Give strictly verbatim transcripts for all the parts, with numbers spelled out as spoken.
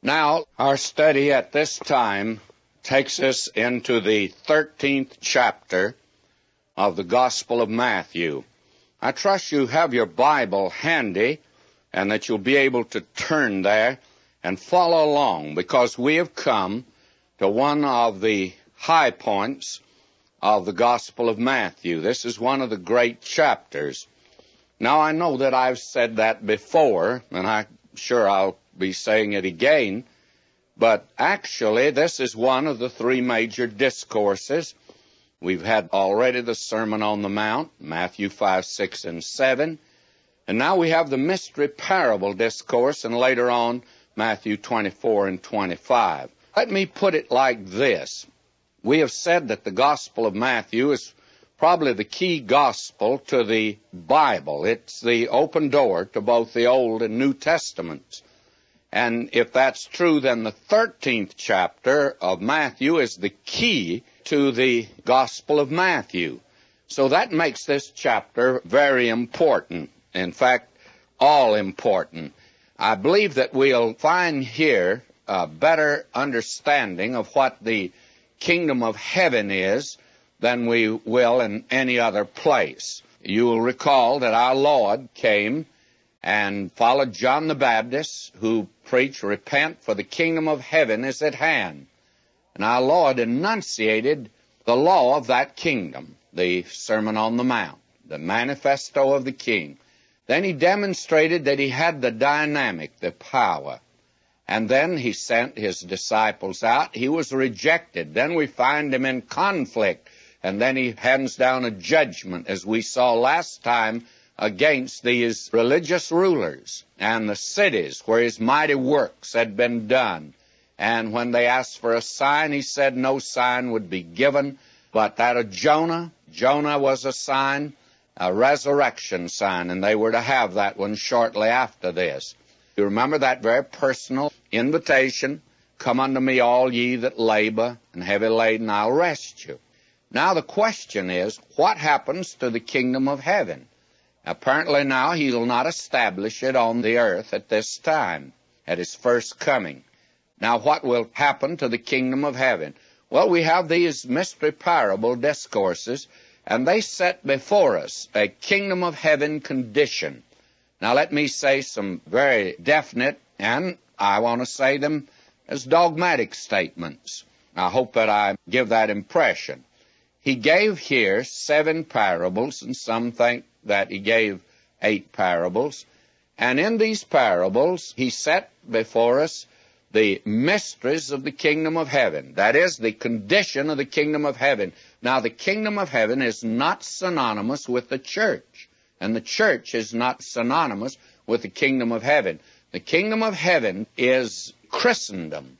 Now, our study at this time takes us into the thirteenth chapter of the Gospel of Matthew. I trust you have your Bible handy and that you'll be able to turn there and follow along, because we have come to one of the high points of the Gospel of Matthew. This is one of the great chapters. Now, I know that I've said that before, and I'm sure I'll be saying it again, but actually this is one of the three major discourses. We've had already the Sermon on the Mount, Matthew five, six, and seven, and now we have the mystery parable discourse, and later on Matthew twenty-four and twenty-five. Let me put it like this. We have said that the Gospel of Matthew is probably the key gospel to the Bible. It's the open door to both the Old and New Testaments. And if that's true, then the thirteenth chapter of Matthew is the key to the Gospel of Matthew. So that makes this chapter very important. In fact, all important. I believe that we'll find here a better understanding of what the kingdom of heaven is than we will in any other place. You will recall that our Lord came and followed John the Baptist, who preached, "Repent, for the kingdom of heaven is at hand." And our Lord enunciated the law of that kingdom, the Sermon on the Mount, the manifesto of the King. Then he demonstrated that he had the dynamic, the power. And then he sent his disciples out. He was rejected. Then we find him in conflict. And then he hands down a judgment, as we saw last time, against these religious rulers and the cities where his mighty works had been done. And when they asked for a sign, he said no sign would be given but that of Jonah. Jonah was a sign, a resurrection sign, and they were to have that one shortly after this. You remember that very personal invitation, "Come unto me, all ye that labor and heavy laden, I'll rest you." Now the question is, what happens to the kingdom of heaven? Apparently now he will not establish it on the earth at this time, at his first coming. Now what will happen to the kingdom of heaven? Well, we have these mystery parable discourses, and they set before us a kingdom of heaven condition. Now let me say some very definite, and I want to say them as dogmatic statements. I hope that I give that impression. He gave here seven parables, and some think that he gave eight parables. And in these parables, he set before us the mysteries of the kingdom of heaven. That is, the condition of the kingdom of heaven. Now, the kingdom of heaven is not synonymous with the church, and the church is not synonymous with the kingdom of heaven. The kingdom of heaven is Christendom,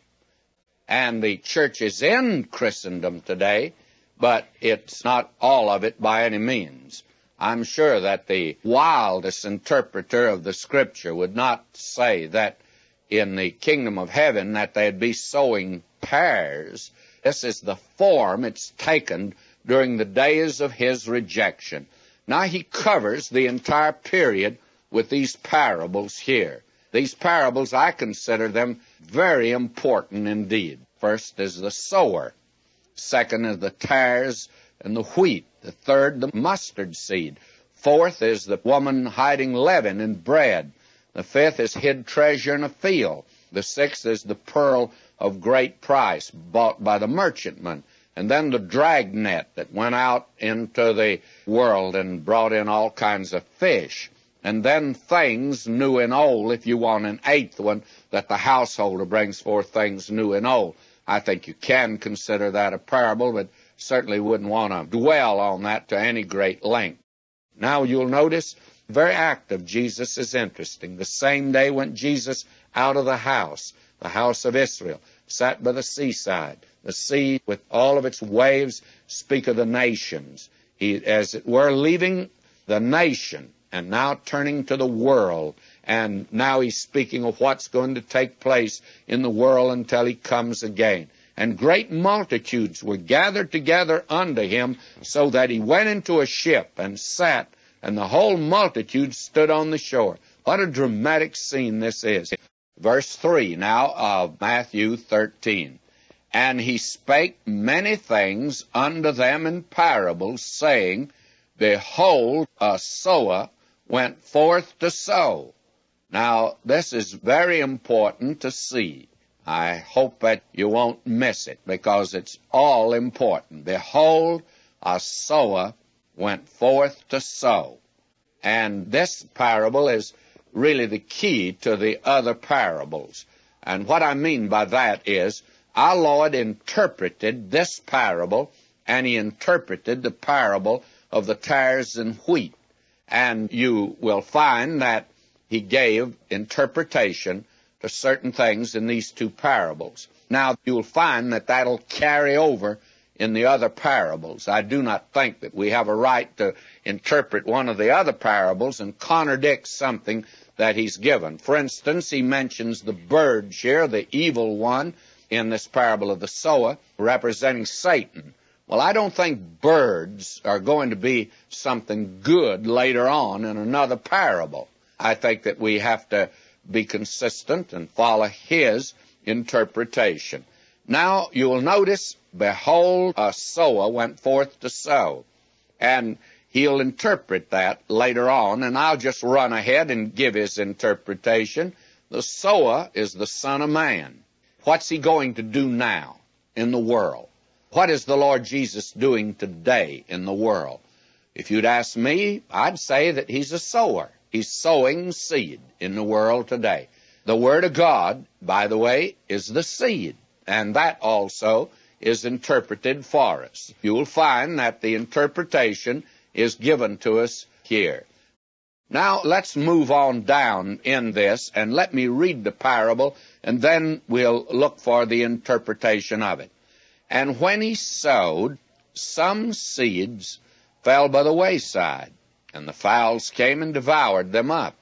and the church is in Christendom today, but it's not all of it by any means. I'm sure that the wildest interpreter of the Scripture would not say that in the kingdom of heaven that they'd be sowing pears. This is the form it's taken during the days of his rejection. Now he covers the entire period with these parables here. These parables, I consider them very important indeed. First is the sower. Second is the tares and the wheat. The third, the mustard seed. Fourth is the woman hiding leaven in bread. The fifth is hid treasure in a field. The sixth is the pearl of great price bought by the merchantman. And then the dragnet that went out into the world and brought in all kinds of fish. And then things new and old, if you want an eighth one, that the householder brings forth things new and old. I think you can consider that a parable, but certainly wouldn't want to dwell on that to any great length. Now you'll notice the very act of Jesus is interesting. The same day went Jesus out of the house, the house of Israel, sat by the seaside. The sea, with all of its waves, speak of the nations. He, as it were, leaving the nation and now turning to the world. And now he's speaking of what's going to take place in the world until he comes again. And great multitudes were gathered together unto him, so that he went into a ship and sat, and the whole multitude stood on the shore. What a dramatic scene this is. Verse three now of Matthew thirteen. And he spake many things unto them in parables, saying, Behold, a sower went forth to sow. Now, this is very important to see. I hope that you won't miss it, because it's all important. Behold, a sower went forth to sow. And this parable is really the key to the other parables. And what I mean by that is, our Lord interpreted this parable, and he interpreted the parable of the tares and wheat. And you will find that he gave interpretation to certain things in these two parables. Now, you'll find that that'll carry over in the other parables. I do not think that we have a right to interpret one of the other parables and contradict something that he's given. For instance, he mentions the birds here, the evil one, in this parable of the sower, representing Satan. Well, I don't think birds are going to be something good later on in another parable. I think that we have to be consistent and follow his interpretation. Now, you will notice, behold, a sower went forth to sow. And he'll interpret that later on, and I'll just run ahead and give his interpretation. The sower is the Son of Man. What's he going to do now in the world? What is the Lord Jesus doing today in the world? If you'd ask me, I'd say that he's a sower. He's sowing seed in the world today. The Word of God, by the way, is the seed, and that also is interpreted for us. You'll find that the interpretation is given to us here. Now, let's move on down in this, and let me read the parable, and then we'll look for the interpretation of it. And when he sowed, some seeds fell by the wayside, and the fowls came and devoured them up.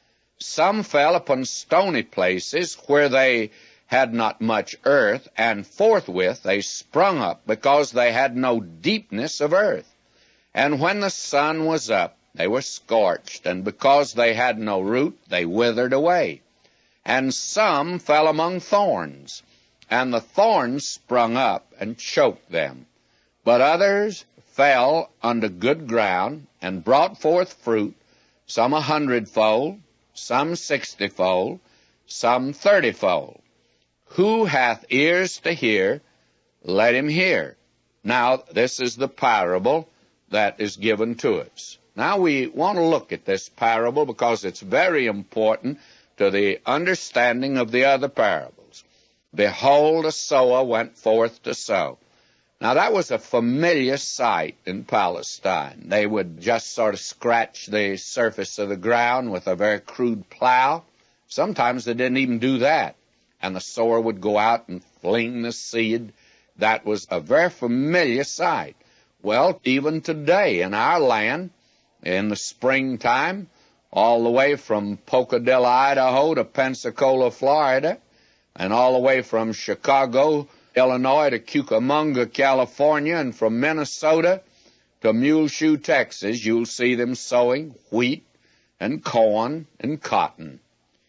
Some fell upon stony places where they had not much earth, and forthwith they sprung up, because they had no deepness of earth. And when the sun was up, they were scorched, and because they had no root, they withered away. And some fell among thorns, and the thorns sprung up and choked them. But others fell unto good ground, and brought forth fruit, some a hundredfold, some sixtyfold, some thirtyfold. Who hath ears to hear, let him hear. Now, this is the parable that is given to us. Now, we want to look at this parable because it's very important to the understanding of the other parables. Behold, a sower went forth to sow. Now, that was a familiar sight in Palestine. They would just sort of scratch the surface of the ground with a very crude plow. Sometimes they didn't even do that. And the sower would go out and fling the seed. That was a very familiar sight. Well, even today in our land, in the springtime, all the way from Pocadilla, Idaho to Pensacola, Florida, and all the way from Chicago, Illinois to Cucamonga, California, and from Minnesota to Muleshoe, Texas, you'll see them sowing wheat and corn and cotton.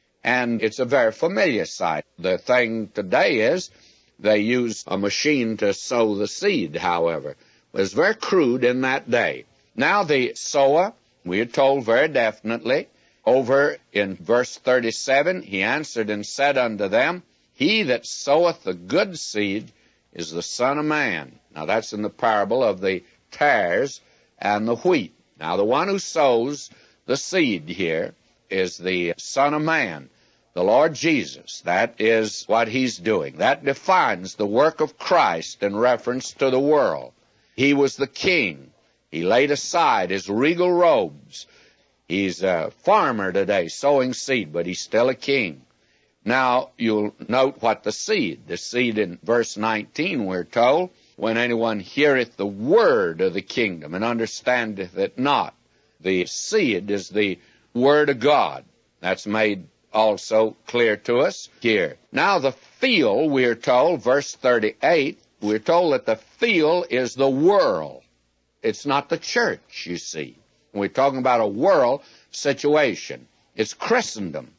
And it's a very familiar sight. The thing today is they use a machine to sow the seed, however. It was very crude in that day. Now the sower, we are told very definitely, over in verse thirty-seven, he answered and said unto them, He that soweth the good seed is the Son of Man. Now that's in the parable of the tares and the wheat. Now the one who sows the seed here is the Son of Man, the Lord Jesus. That is what he's doing. That defines the work of Christ in reference to the world. He was the king. He laid aside his regal robes. He's a farmer today sowing seed, but he's still a king. Now, you'll note what the seed, the seed in verse nineteen, we're told, when anyone heareth the word of the kingdom and understandeth it not. The seed is the word of God. That's made also clear to us here. Now, the field, we're told, verse thirty-eight, we're told that the field is the world. It's not the church, you see. We're talking about a world situation. It's Christendom.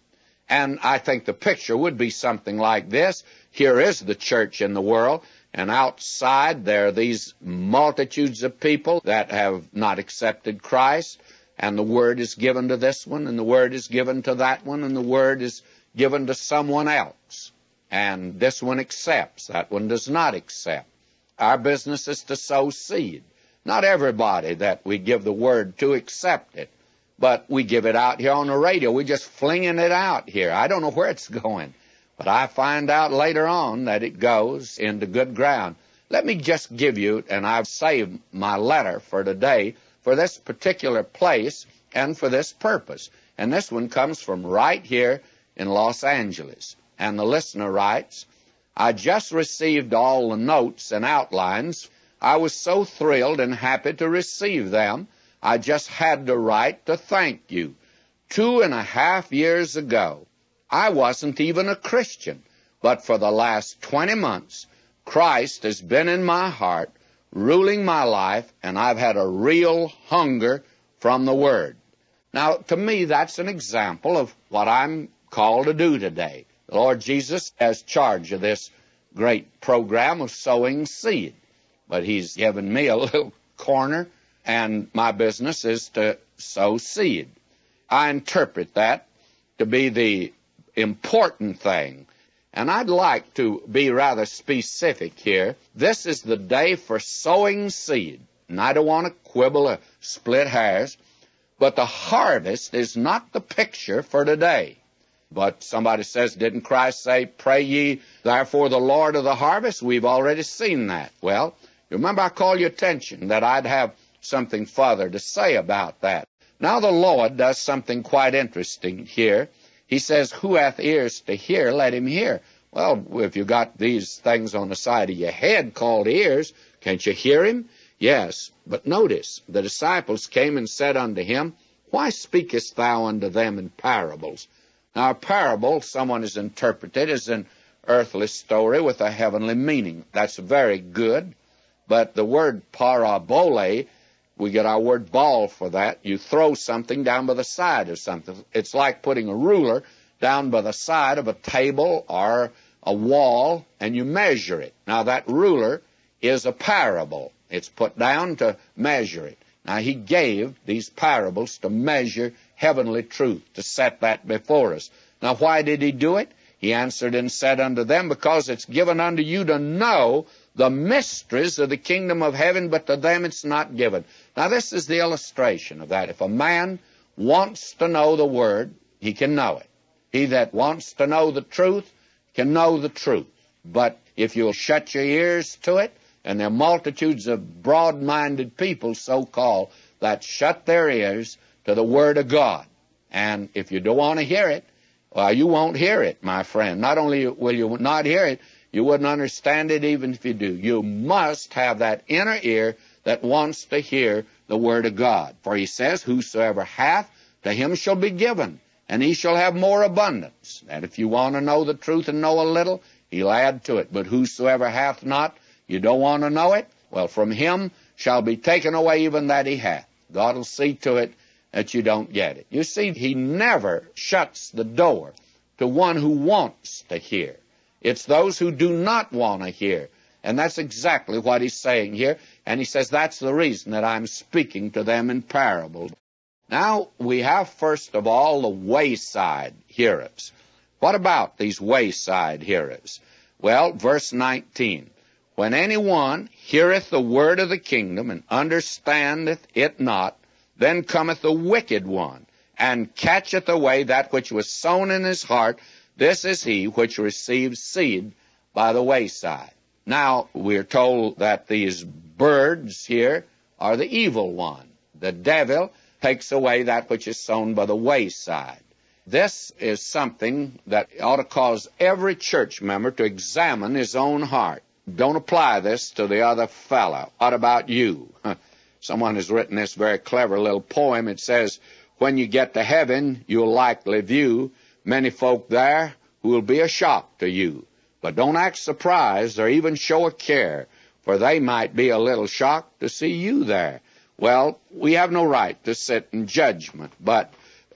And I think the picture would be something like this. Here is the church in the world, and outside there are these multitudes of people that have not accepted Christ, and the word is given to this one, and the word is given to that one, and the word is given to someone else. And this one accepts, that one does not accept. Our business is to sow seed. Not everybody that we give the word to accept it, but we give it out here on the radio. We're just flinging it out here. I don't know where it's going, but I find out later on that it goes into good ground. Let me just give you, and I've saved my letter for today, for this particular place and for this purpose. And this one comes from right here in Los Angeles. And the listener writes, I just received all the notes and outlines. I was so thrilled and happy to receive them. I just had to write to thank you. Two and a half years ago, I wasn't even a Christian, but for the last twenty months, Christ has been in my heart, ruling my life, and I've had a real hunger from the Word. Now, to me, that's an example of what I'm called to do today. The Lord Jesus has charge of this great program of sowing seed, but He's given me a little corner, and my business is to sow seed. I interpret that to be the important thing, and I'd like to be rather specific here. This is the day for sowing seed, and I don't want to quibble or split hairs, but the harvest is not the picture for today. But somebody says, didn't Christ say, pray ye therefore the Lord of the harvest? We've already seen that. Well, remember I called your attention that I'd have something further to say about that. Now the Lord does something quite interesting here. He says, who hath ears to hear, let him hear. Well, if you got these things on the side of your head called ears, can't you hear him? Yes, but notice, the disciples came and said unto him, why speakest thou unto them in parables? Now, a parable, someone has interpreted as an earthly story with a heavenly meaning. That's very good, but the word parabole, we get our word ball for that. You throw something down by the side of something. It's like putting a ruler down by the side of a table or a wall, and you measure it. Now, that ruler is a parable. It's put down to measure it. Now, he gave these parables to measure heavenly truth, to set that before us. Now, why did he do it? He answered and said unto them, because it's given unto you to know the mysteries of the kingdom of heaven, but to them it's not given. Now, this is the illustration of that. If a man wants to know the Word, he can know it. He that wants to know the truth can know the truth. But if you'll shut your ears to it, and there are multitudes of broad-minded people, so-called, that shut their ears to the Word of God. And if you don't want to hear it, well, you won't hear it, my friend. Not only will you not hear it, you wouldn't understand it even if you do. You must have that inner ear that wants to hear the Word of God. For he says, whosoever hath, to him shall be given, and he shall have more abundance. And if you want to know the truth and know a little, he'll add to it. But whosoever hath not, you don't want to know it? Well, from him shall be taken away even that he hath. God will see to it that you don't get it. You see, he never shuts the door to one who wants to hear. It's those who do not want to hear. And that's exactly what he's saying here. And he says that's the reason that I'm speaking to them in parables. Now, we have, first of all, the wayside hearers. What about these wayside hearers? Well, verse nineteen. When anyone heareth the word of the kingdom, and understandeth it not, then cometh the wicked one, and catcheth away that which was sown in his heart. This is he which receives seed by the wayside. Now, we're told that these birds here are the evil one. The devil takes away that which is sown by the wayside. This is something that ought to cause every church member to examine his own heart. Don't apply this to the other fellow. What about you? Someone has written this very clever little poem. It says, when you get to heaven, you'll likely view many folk there who will be a shock to you. But don't act surprised or even show a care, for they might be a little shocked to see you there. Well, we have no right to sit in judgment, but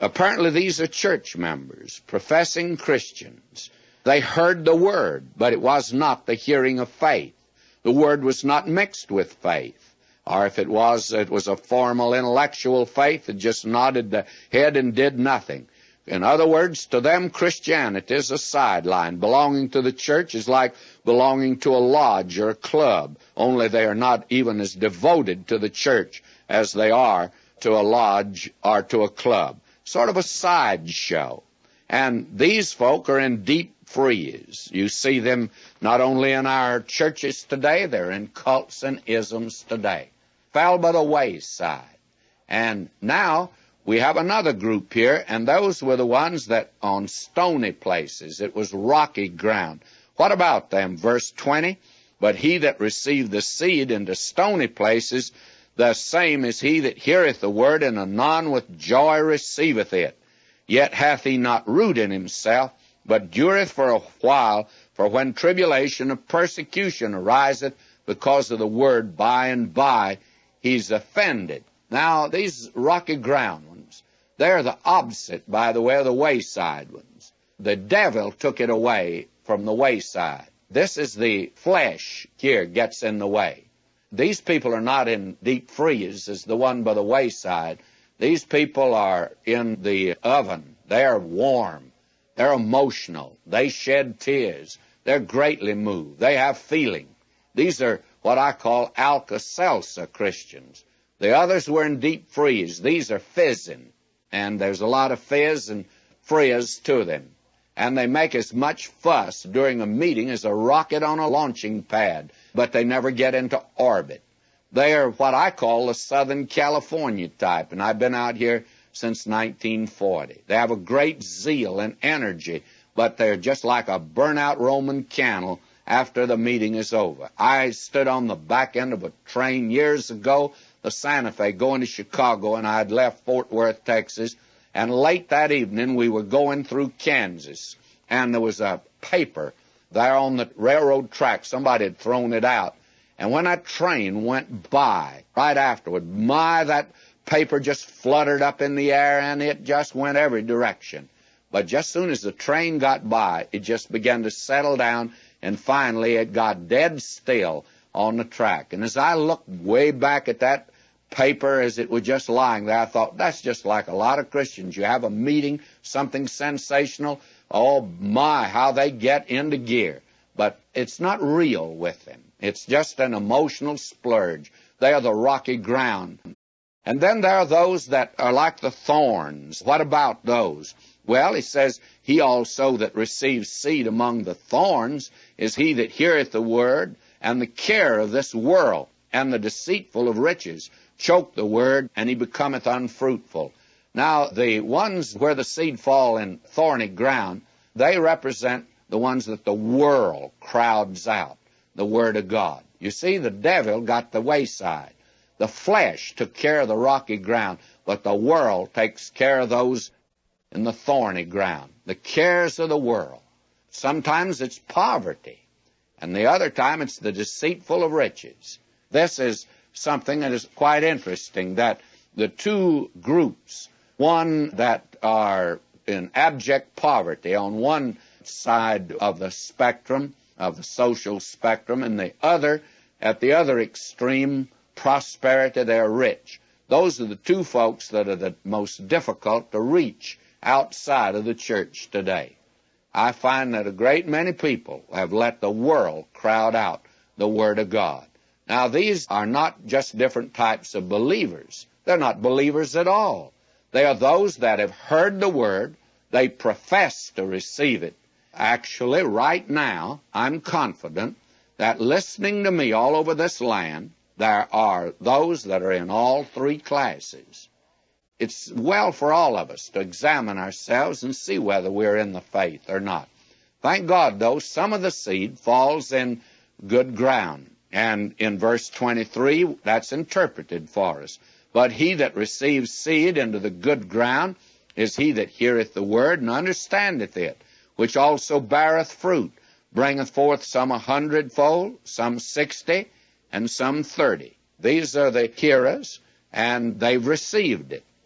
Apparently these are church members, professing Christians. They heard the Word, but it was not the hearing of faith. The Word was not mixed with faith. Or if it was, it was a formal intellectual faith that just nodded the head and did nothing. In other words, to them, Christianity is a sideline. Belonging to the church is like belonging to a lodge or a club, only they are not even as devoted to the church as they are to a lodge or to a club. Sort of a sideshow. And these folk are in deep freeze. You see them not only in our churches today, they're in cults and isms today. Fell by the wayside. And now we have another group here, and those were the ones that on stony places, it was rocky ground. What about them? Verse twenty, but he that received the seed into stony places, the same is he that heareth the word, and anon with joy receiveth it. Yet hath he not root in himself, but dureth for a while. For when tribulation of persecution ariseth because of the word, by and by he's offended. Now, these rocky ground ones, they're the opposite, by the way, of the wayside ones. The devil took it away from the wayside. This is the flesh here gets in the way. These people are not in deep freeze as the one by the wayside. These people are in the oven. They're warm. They're emotional. They shed tears. They're greatly moved. They have feeling. These are what I call Alka-Seltzer Christians. The others were in deep freeze. These are fizzing, and there's a lot of fizz and frizz to them. And they make as much fuss during a meeting as a rocket on a launching pad, but they never get into orbit. They are what I call the Southern California type, and I've been out here since nineteen forty. They have a great zeal and energy, but they're just like a burnt-out Roman candle after the meeting is over. I stood on the back end of a train years ago, the Santa Fe, going to Chicago, and I had left Fort Worth, Texas, and late that evening we were going through Kansas, and there was a paper there on the railroad track. Somebody had thrown it out, and when that train went by right afterward, my, that paper just fluttered up in the air, and it just went every direction. But just as soon as the train got by, it just began to settle down, and finally it got dead still on the track. And as I looked way back at that paper as it was just lying there, I thought, that's just like a lot of Christians. You have a meeting, something sensational, oh my, how they get into gear. But it's not real with them. It's just an emotional splurge. They are the rocky ground. And then there are those that are like the thorns. What about those? Well, he says, he also that receives seed among the thorns is he that heareth the word, and the care of this world, and the deceitful of riches choke the word, and he becometh unfruitful. Now, the ones where the seed fall in thorny ground, they represent the ones that the world crowds out, the Word of God. You see, the devil got the wayside. The flesh took care of the rocky ground, but the world takes care of those in the thorny ground, the cares of the world. Sometimes it's poverty, and the other time it's the deceitful of riches. This is something that is quite interesting, that the two groups, one that are in abject poverty on one side of the spectrum, of the social spectrum, and the other, at the other extreme, prosperity, they're rich. Those are the two folks that are the most difficult to reach outside of the church today. I find that a great many people have let the world crowd out the Word of God. Now, these are not just different types of believers. They're not believers at all. They are those that have heard the Word. They profess to receive it. Actually, right now, I'm confident that listening to me all over this land, there are those that are in all three classes. It's well for all of us to examine ourselves and see whether we're in the faith or not. Thank God, though, some of the seed falls in good ground. And in verse twenty-three, that's interpreted for us. But he that receives seed into the good ground is he that heareth the word and understandeth it, which also beareth fruit, bringeth forth some a hundredfold, some sixty, and some thirty. These are the hearers, and they've received it.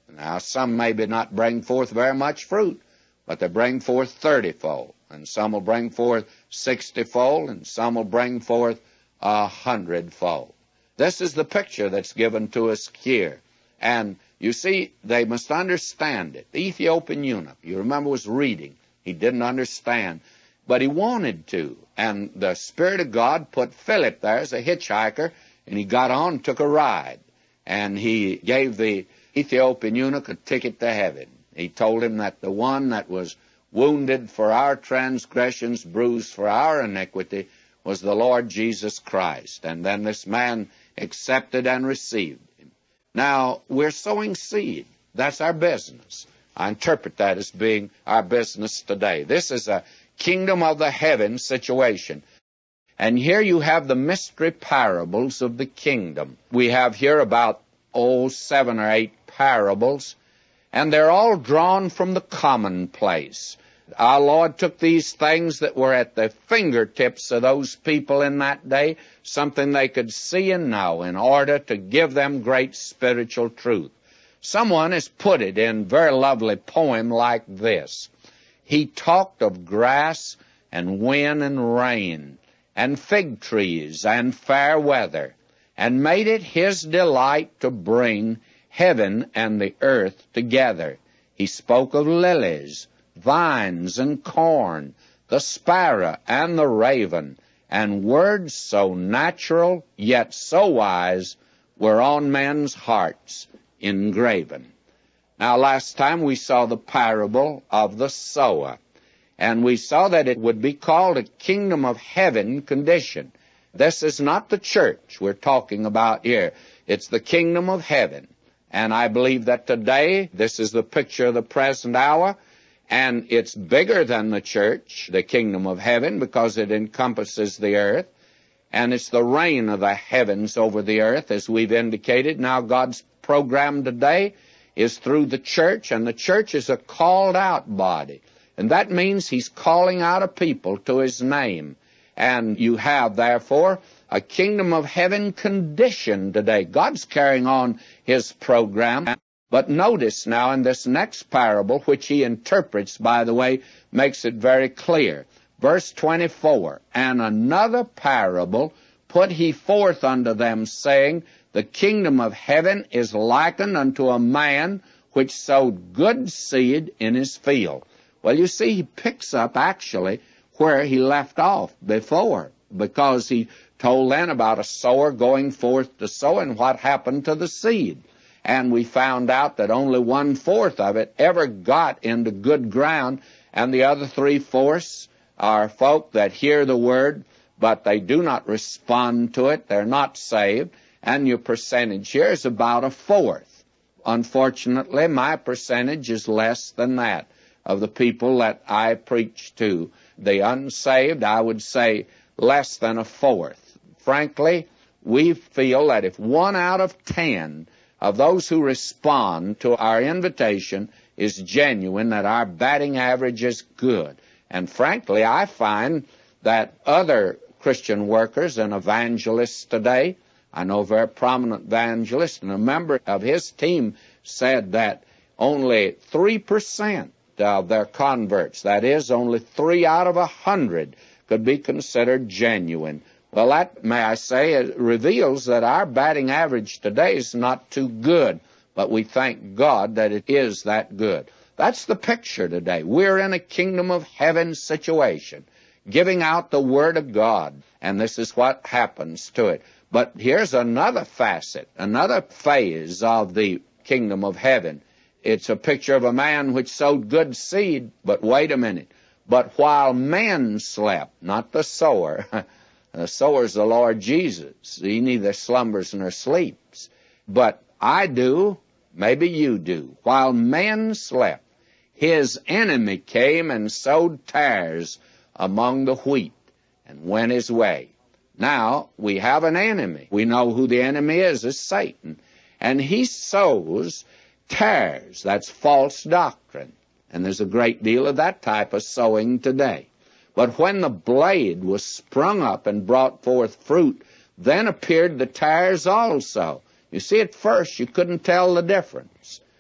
Now, some maybe not bring forth very much fruit, but they bring forth thirty-fold, and some will bring forth sixty-fold, and some will bring forth a hundredfold. This is the picture that's given to us here. And you see, they must understand it. The Ethiopian eunuch, you remember, was reading. He didn't understand, but he wanted to. And the Spirit of God put Philip there as a hitchhiker, and he got on and took a ride. And he gave the Ethiopian eunuch a ticket to heaven. He told him that the one that was wounded for our transgressions, bruised for our iniquity, was the Lord Jesus Christ. And then this man accepted and received him. Now, we're sowing seed. That's our business. I interpret that as being our business today. This is a kingdom of the heavens situation. And here you have the mystery parables of the kingdom. We have here about, oh, seven or eight parables, and they're all drawn from the commonplace. Our Lord took these things that were at the fingertips of those people in that day, something they could see and know, in order to give them great spiritual truth. Someone has put it in a very lovely poem like this. He talked of grass and wind and rain and fig trees and fair weather, and made it his delight to bring heaven and the earth together. He spoke of lilies, vines and corn, the sparrow and the raven, and words so natural yet so wise were on men's hearts engraven. Now, last time we saw the parable of the sower, and we saw that it would be called a kingdom of heaven condition. This is not the church we're talking about here. It's the kingdom of heaven. And I believe that today, this is the picture of the present hour, and it's bigger than the church, the kingdom of heaven, because it encompasses the earth, and it's the reign of the heavens over the earth, as we've indicated. Now, God's program today is through the church, and the church is a called-out body. And that means he's calling out a people to his name. And you have, therefore, a kingdom of heaven condition today. God's carrying on his program. But notice now in this next parable, which he interprets, by the way, makes it very clear. Verse twenty-four, and another parable put he forth unto them, saying, the kingdom of heaven is likened unto a man which sowed good seed in his field. Well, you see, he picks up actually where he left off before, because he told then about a sower going forth to sow and what happened to the seed. And we found out that only one-fourth of it ever got into good ground, and the other three-fourths are folk that hear the word, but they do not respond to it. They're not saved, and your percentage here is about a fourth. Unfortunately, my percentage is less than that of the people that I preach to. The unsaved, I would say, less than a fourth. Frankly, we feel that if one out of ten of those who respond to our invitation is genuine, that our batting average is good. And frankly, I find that other Christian workers and evangelists today, I know a very prominent evangelist, and a member of his team said that only three percent of their converts, that is, only three out of a hundred, could be considered genuine. Well, that, may I say, it reveals that our batting average today is not too good, but we thank God that it is that good. That's the picture today. We're in a kingdom of heaven situation, giving out the Word of God, and this is what happens to it. But here's another facet, another phase of the kingdom of heaven. It's a picture of a man which sowed good seed, but wait a minute. But while men slept, not the sower, the sower's the Lord Jesus. He neither slumbers nor sleeps. But I do, maybe you do. While men slept, his enemy came and sowed tares among the wheat and went his way. Now, we have an enemy. We know who the enemy is, is Satan. And he sows tares. That's false doctrine. And there's a great deal of that type of sowing today. But when the blade was sprung up and brought forth fruit, then appeared the tares also. You see, at first you couldn't tell the difference.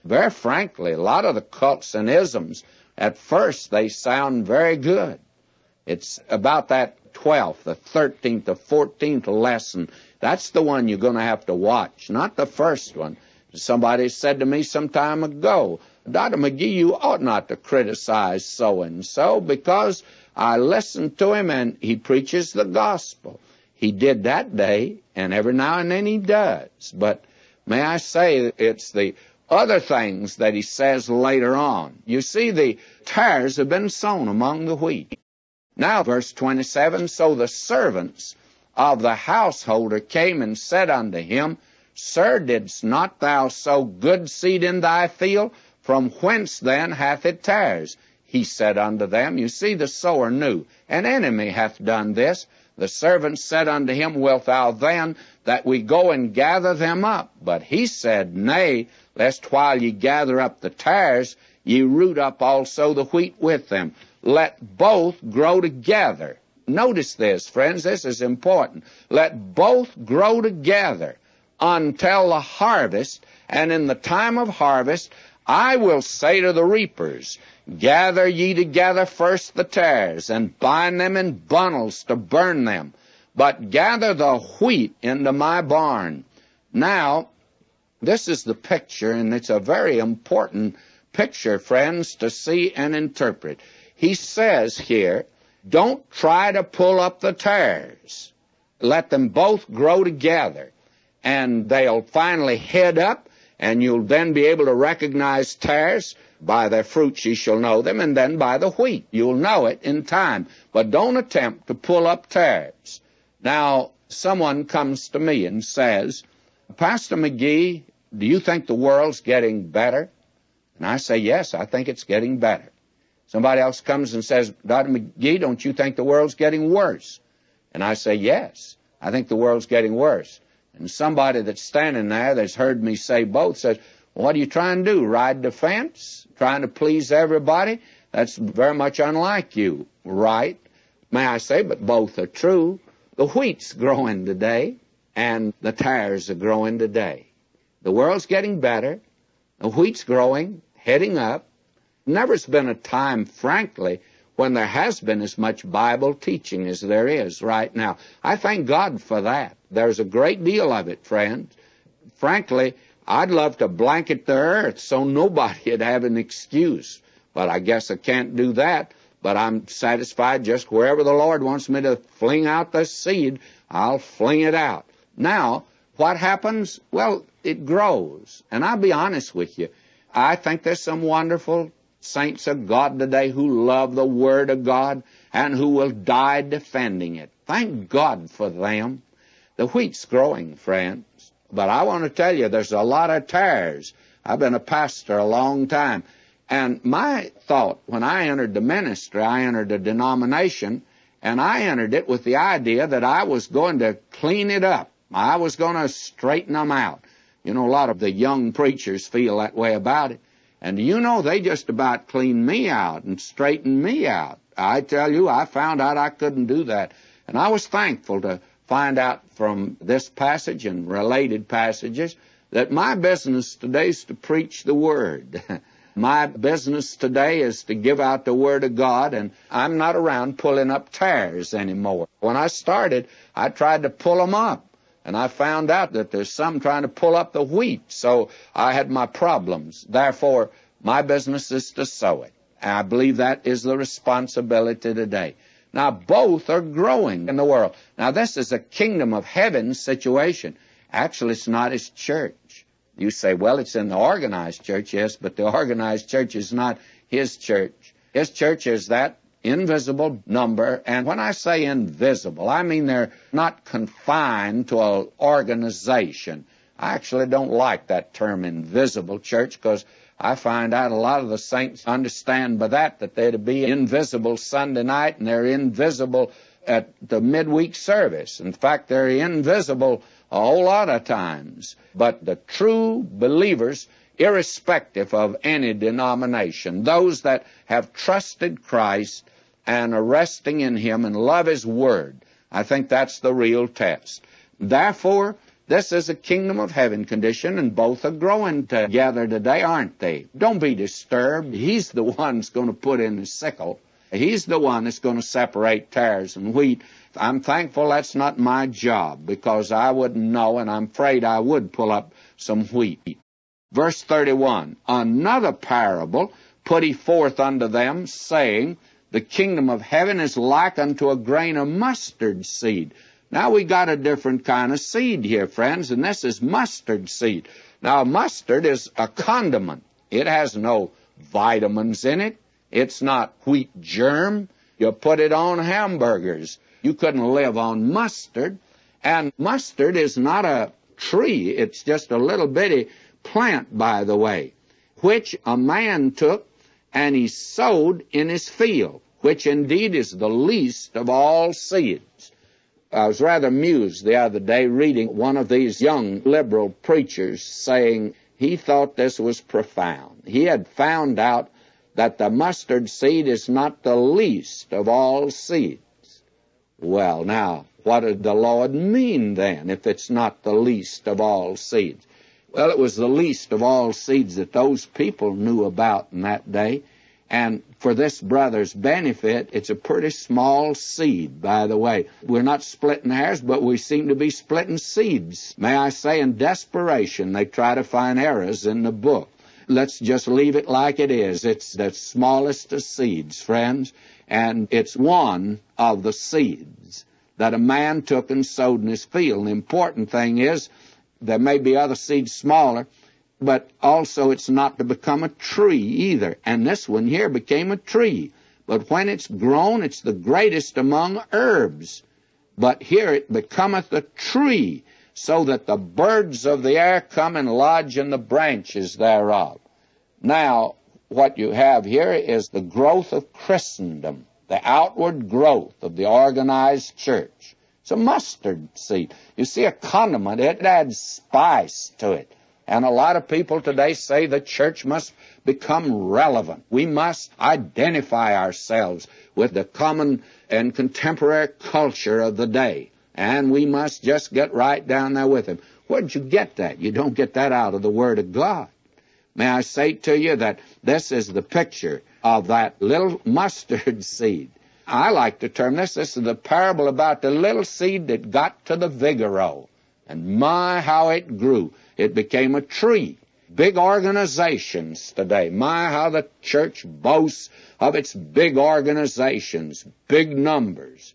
very frankly, a lot of the cults and isms, at first they sound very good. It's about that twelfth, the thirteenth, the fourteenth lesson. That's the one you're going to have to watch, not the first one. Somebody said to me some time ago, Doctor McGee, you ought not to criticize so-and-so because I listened to him and he preaches the gospel. He did that day, and every now and then he does. But may I say, it's the other things that he says later on. You see, the tares have been sown among the wheat. Now, verse twenty-seven, so the servants of the householder came and said unto him, Sir, didst not thou sow good seed in thy field? From whence then hath it tares? He said unto them, You see, the sower knew, an enemy hath done this. The servants said unto him, Wilt thou then that we go and gather them up? But he said, Nay, lest while ye gather up the tares, ye root up also the wheat with them. Let both grow together. Notice this, friends, this is important. Let both grow together until the harvest, and in the time of harvest I will say to the reapers, Gather ye together first the tares, and bind them in bundles to burn them, but gather the wheat into my barn. Now, this is the picture, and it's a very important picture, friends, to see and interpret. He says here, don't try to pull up the tares. Let them both grow together, and they'll finally head up, and you'll then be able to recognize tares. By their fruits ye shall know them, and then by the wheat. You'll know it in time. But don't attempt to pull up tares. Now, someone comes to me and says, Pastor McGee, do you think the world's getting better? And I say, yes, I think it's getting better. Somebody else comes and says, Doctor McGee, don't you think the world's getting worse? And I say, yes, I think the world's getting worse. And somebody that's standing there that's heard me say both says, what are you trying to do, ride the fence, trying to please everybody? That's very much unlike you, right? May I say, but both are true. The wheat's growing today, and the tares are growing today. The world's getting better. The wheat's growing, heading up. Never's been a time, frankly, when there has been as much Bible teaching as there is right now. I thank God for that. There's a great deal of it, friends. Frankly, I'd love to blanket the earth so nobody'd have an excuse. But I guess I can't do that. But I'm satisfied just wherever the Lord wants me to fling out the seed, I'll fling it out. Now, what happens? Well, it grows. And I'll be honest with you. I think there's some wonderful saints of God today who love the Word of God and who will die defending it. Thank God for them. The wheat's growing, friends. But I want to tell you, there's a lot of tares. I've been a pastor a long time. And my thought, when I entered the ministry, I entered a denomination, and I entered it with the idea that I was going to clean it up. I was going to straighten them out. You know, a lot of the young preachers feel that way about it. And you know, they just about cleaned me out and straightened me out. I tell you, I found out I couldn't do that. And I was thankful to find out from this passage and related passages that my business today is to preach the Word. My business today is to give out the Word of God, and I'm not around pulling up tares anymore. When I started, I tried to pull them up, and I found out that there's some trying to pull up the wheat, so I had my problems. Therefore, my business is to sow it. And I believe that is the responsibility today. Now, both are growing in the world. Now, this is a kingdom of heaven situation. Actually, it's not His church. You say, well, it's in the organized church. Yes, but the organized church is not His church. His church is that invisible number. And when I say invisible, I mean they're not confined to an organization. I actually don't like that term invisible church because I find out a lot of the saints understand by that that they're to be invisible Sunday night and they're invisible at the midweek service. In fact, they're invisible a whole lot of times. But the true believers, irrespective of any denomination, those that have trusted Christ and are resting in Him and love His Word, I think that's the real test. Therefore, This is a kingdom of heaven condition, and both are growing together today, aren't they? Don't be disturbed. He's the one that's going to put in the sickle. He's the one that's going to separate tares and wheat. I'm thankful that's not my job, because I wouldn't know, and I'm afraid I would pull up some wheat. Verse thirty-one, another parable put he forth unto them, saying, the kingdom of heaven is like unto a grain of mustard seed. Now we got a different kind of seed here, friends, and this is mustard seed. Now mustard is a condiment. It has no vitamins in it. It's not wheat germ. You put it on hamburgers. You couldn't live on mustard. And mustard is not a tree. It's just a little bitty plant, by the way, which a man took and he sowed in his field, which indeed is the least of all seeds. I was rather amused the other day reading one of these young liberal preachers saying he thought this was profound. He had found out that the mustard seed is not the least of all seeds. Well, now, what did the Lord mean then, if it's not the least of all seeds? Well, it was the least of all seeds that those people knew about in that day. And for this brother's benefit, it's a pretty small seed, by the way. We're not splitting hairs, but we seem to be splitting seeds. May I say, in desperation, they try to find errors in the book. Let's just leave it like it is. It's the smallest of seeds, friends, and it's one of the seeds that a man took and sowed in his field. And the important thing is, there may be other seeds smaller, but also it's not to become a tree either. And this one here became a tree. But when it's grown, it's the greatest among herbs. But here it becometh a tree, so that the birds of the air come and lodge in the branches thereof. Now, what you have here is the growth of Christendom, the outward growth of the organized church. It's a mustard seed. You see, a condiment, it adds spice to it. And a lot of people today say the church must become relevant. We must identify ourselves with the common and contemporary culture of the day. And we must just get right down there with him. Where'd you get that? You don't get that out of the Word of God. May I say to you that this is the picture of that little mustard seed. I like to term this, this is the parable about the little seed that got to the vigoro. And my, how it grew. It became a tree. Big organizations today. My, how the church boasts of its big organizations, big numbers,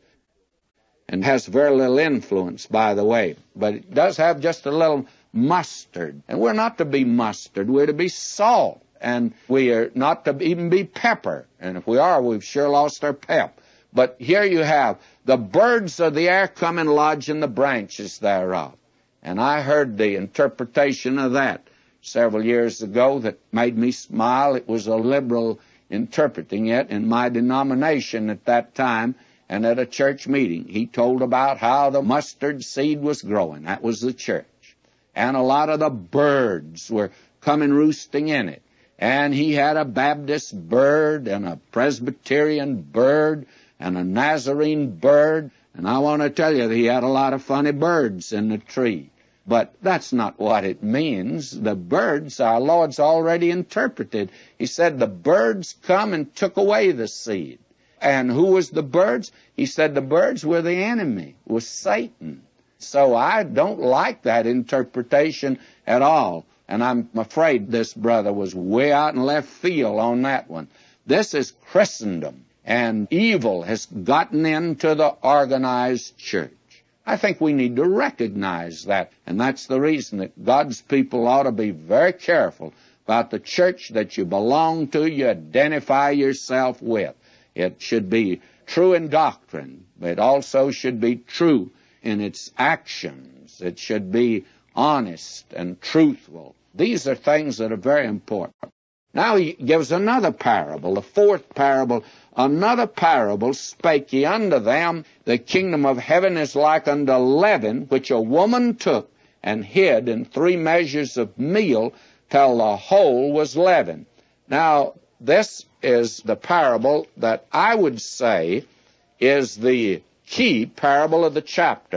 and has very little influence, by the way. But it does have just a little mustard. And we're not to be mustard. We're to be salt. And we are not to even be pepper. And if we are, we've sure lost our pep. But here you have, the birds of the air come and lodge in the branches thereof. And I heard the interpretation of that several years ago that made me smile. It was a liberal interpreting it in my denomination at that time and at a church meeting. He told about how the mustard seed was growing. That was the church. And a lot of the birds were coming roosting in it. And he had a Baptist bird and a Presbyterian bird and a Nazarene bird. And I want to tell you that he had a lot of funny birds in the tree. But that's not what it means. The birds, our Lord's already interpreted. He said the birds come and took away the seed. And who was the birds? He said the birds were the enemy, was Satan. So I don't like that interpretation at all. And I'm afraid this brother was way out in left field on that one. This is Christendom. And evil has gotten into the organized church. I think we need to recognize that. And that's the reason that God's people ought to be very careful about the church that you belong to, you identify yourself with. It should be true in doctrine. It also should be true in its actions. It should be honest and truthful. These are things that are very important. Now he gives another parable, the fourth parable. Another parable spake he unto them, the kingdom of heaven is like unto leaven, which a woman took and hid in three measures of meal till the whole was leavened. Now, this is the parable that I would say is the key parable of the chapter.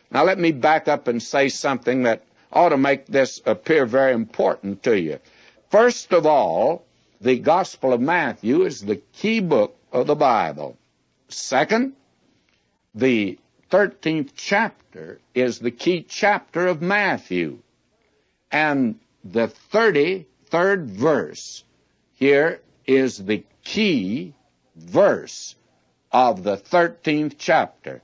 Now let me back up and say something that ought to make this appear very important to you. First of all, the Gospel of Matthew is the key book of the Bible. Second, the thirteenth chapter is the key chapter of Matthew. And the thirty-third verse here is the key verse of the thirteenth chapter.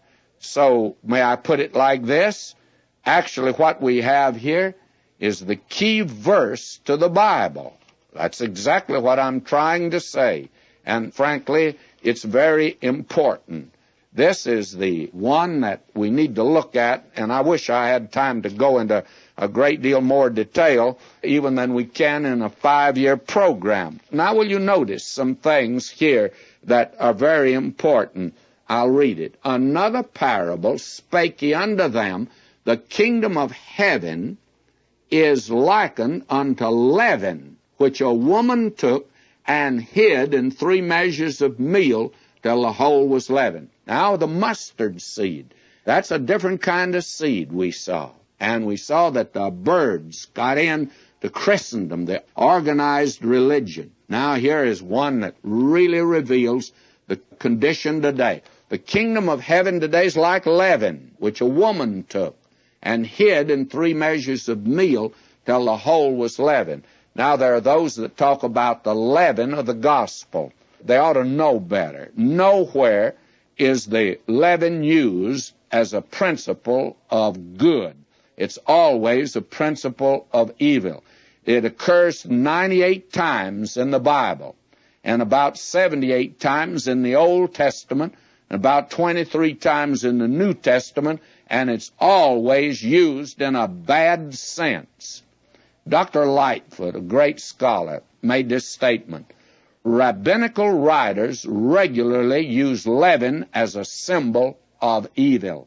So may I put it like this? Actually, what we have here is the key verse to the Bible. That's exactly what I'm trying to say. And frankly, it's very important. This is the one that we need to look at, and I wish I had time to go into a great deal more detail, even than we can in a five-year program. Now, will you notice some things here that are very important? I'll read it. Another parable spake he unto them, the kingdom of heaven is likened unto leaven, which a woman took and hid in three measures of meal till the whole was leavened. Now, the mustard seed, that's a different kind of seed we saw. And we saw that the birds got in to Christendom, the organized religion. Now, here is one that really reveals the condition today. The kingdom of heaven today is like leaven, which a woman took and hid in three measures of meal till the whole was leavened. Now, there are those that talk about the leaven of the gospel. They ought to know better. Nowhere is the leaven used as a principle of good. It's always a principle of evil. It occurs ninety-eight times in the Bible, and about seventy-eight times in the Old Testament, and about twenty-three times in the New Testament, and it's always used in a bad sense. Doctor Lightfoot, a great scholar, made this statement. Rabbinical writers regularly use leaven as a symbol of evil.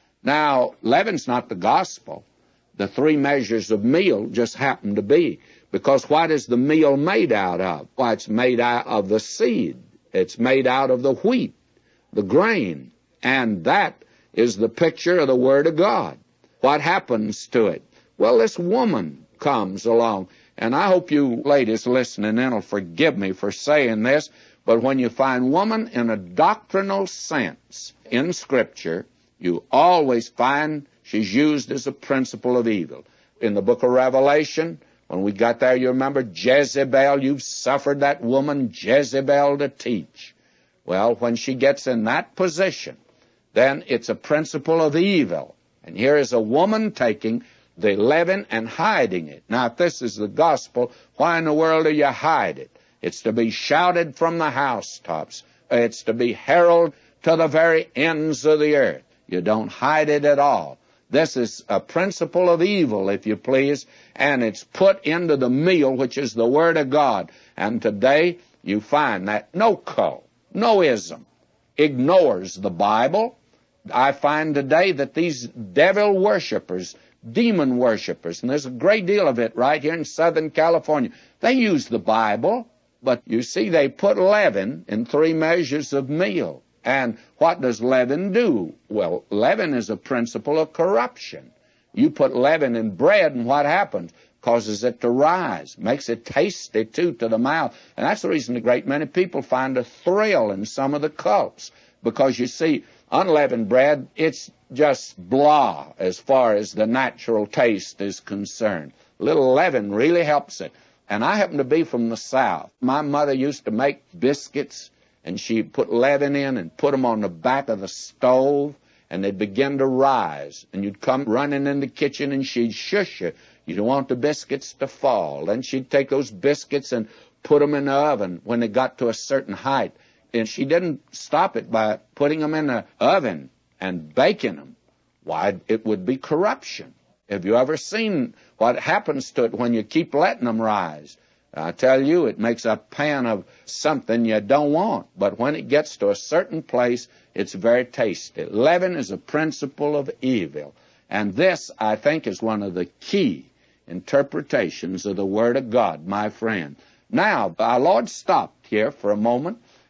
Now, leaven's not the gospel. The three measures of meal just happen to be. Because what is the meal made out of? Why, it's made out of the seed. It's made out of the wheat, the grain. And that is the picture of the Word of God. What happens to it? Well, this woman comes along. And I hope you ladies listening in will forgive me for saying this, but when you find woman in a doctrinal sense in Scripture, you always find she's used as a principle of evil. In the book of Revelation, when we got there, you remember Jezebel, you've suffered that woman Jezebel to teach. Well, when she gets in that position, then it's a principle of evil. And here is a woman taking the leaven and hiding it. Now, if this is the gospel, why in the world do you hide it? It's to be shouted from the housetops. It's to be heralded to the very ends of the earth. You don't hide it at all. This is a principle of evil, if you please, and it's put into the meal, which is the Word of God. And today you find that no cult, no ism, ignores the Bible. I find today that these devil worshipers, demon worshipers, and there's a great deal of it right here in Southern California, they use the Bible, but you see they put leaven in three measures of meal. And what does leaven do? Well, leaven is a principle of corruption. You put leaven in bread, and what happens? Causes it to rise, makes it tasty, too, to the mouth. And that's the reason a great many people find a thrill in some of the cults. Because, you see, unleavened bread, it's just blah as far as the natural taste is concerned. A little leaven really helps it. And I happen to be from the South. My mother used to make biscuits, and she put leaven in and put them on the back of the stove, and they'd begin to rise. And you'd come running in the kitchen, and she'd shush you. You don't want the biscuits to fall. Then she'd take those biscuits and put them in the oven when they got to a certain height. And she didn't stop it by putting them in the oven and baking them. Why, it would be corruption. Have you ever seen what happens to it when you keep letting them rise? I tell you, it makes a pan of something you don't want. But when it gets to a certain place, it's very tasty. Leaven is a principle of evil. And this, I think, is one of the key interpretations of the Word of God, my friend. Now, our Lord stopped here for a moment,